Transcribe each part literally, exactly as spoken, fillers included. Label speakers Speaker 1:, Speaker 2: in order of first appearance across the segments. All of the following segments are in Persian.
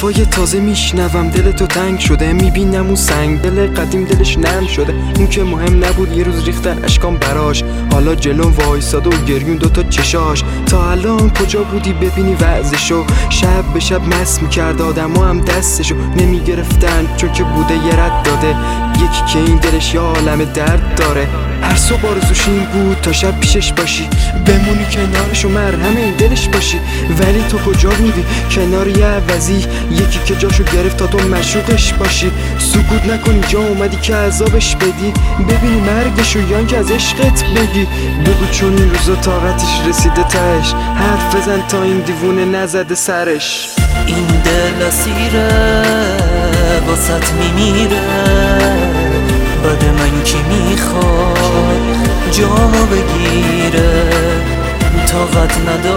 Speaker 1: صدای تازه میشنوم، دل تو تنگ شده، میبینم اون سنگ دل قدیم دلش نرم شده. اون که مهم نبود یه روز ریختن اشکام براش، حالا جلوم وایساده و گریون دوتا چشاش. تا الان کجا بودی ببینی وضعشو؟ شب به شب مست میکرد آدم و هم دستشو نمیگرفتن چون که بوده یه رد داده. یکی که این دلش یه عالم درد داره، هر صبح آرزوش این بود تا شب پیشش باشی، بمونی کنارش و مرهم این دلش باشی. ولی تو کجا بودی کنار یه عوضی، یکی که جاشو گرفت تا تو مشوقش باشی. سکوت نکنی جا اومدی که عذابش بدی، ببینی مرگشو یا که از عشقت بگی. بگو چون این روزا طاقتش رسیده تهش، حرف بزن تا این دیوونه نزده سرش.
Speaker 2: این دل اسیره واسط میمیره، بعد من کی میخواد جامو بگیره. طاقت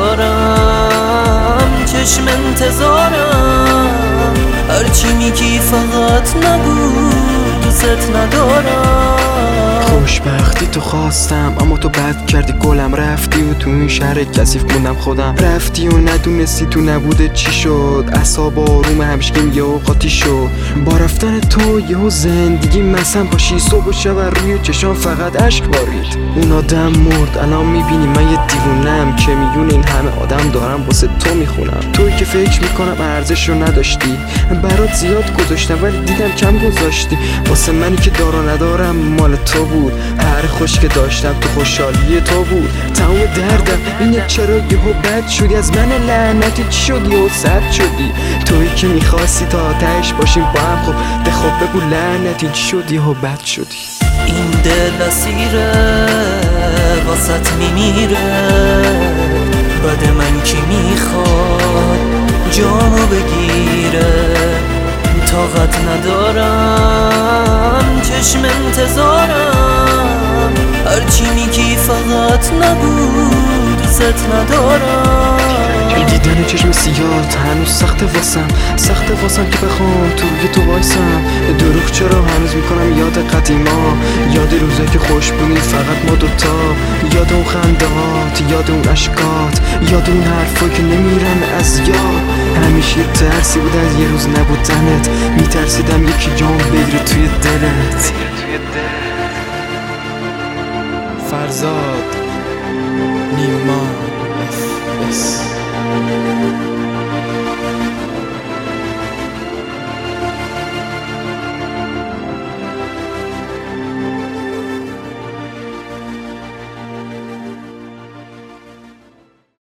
Speaker 2: ندارم چشم انتظارم، هرچی میگی فقط نگو دوست ندارم.
Speaker 1: خوشبختی تو خواستم اما تو بد کردی گلم، رفتی و تو این شهر کثیف موندم خودم. رفتی و ندونستی تو نبوده چی شد، اعصاب آروم همشگیم یهو قاطی شد. با رفتن تو یهو زندگی مسم باشی، صبح و شب روی چشام فقط اشک بارید. اون آدم مرد الان میبینی من یه دیوونم که میون این همه آدم دارم واسه تو میخونم. توی که فکر میکنم ارزشو نداشتی، برات زیاد گذاشتم ولی دیدم کم گذاشتی. واسه منی که دارا ندارم مال تو بود، هر خوش که داشتم تو خوشحالی تو بود. تمام دردم اینه چرا یهو بد شدی، از من لعنتی چی شدی و سرد شدی. تویی که میخواستی تا آتش باشیم با هم، خب ده خب بگو لعنتی چی شدی و بد شدی.
Speaker 2: این دل اسیره واسط میمیره، بعد من کی میخواد جامو بگیره. طاقت ندارم چشم انتظارم، هرچی میگی فقط نگو دوست ندارم.
Speaker 1: دیدن چشم سیاهت هنوز سخته واسم، سخته واسم که بخوام تو روی تو وایسم. دروغ چرا هنوز میکنم یاد قدیما، یاد روزایی که خوش بودیم فقط ما دوتا، یاد اون خنده هات، یاد اون اشکات، یاد اون حرفایی که نمیرن از یاد. همیشه یه ترسی بود از یه روز نبودنت، میترسیدم یکی جام بگیره توی دلت. فرزاد نیما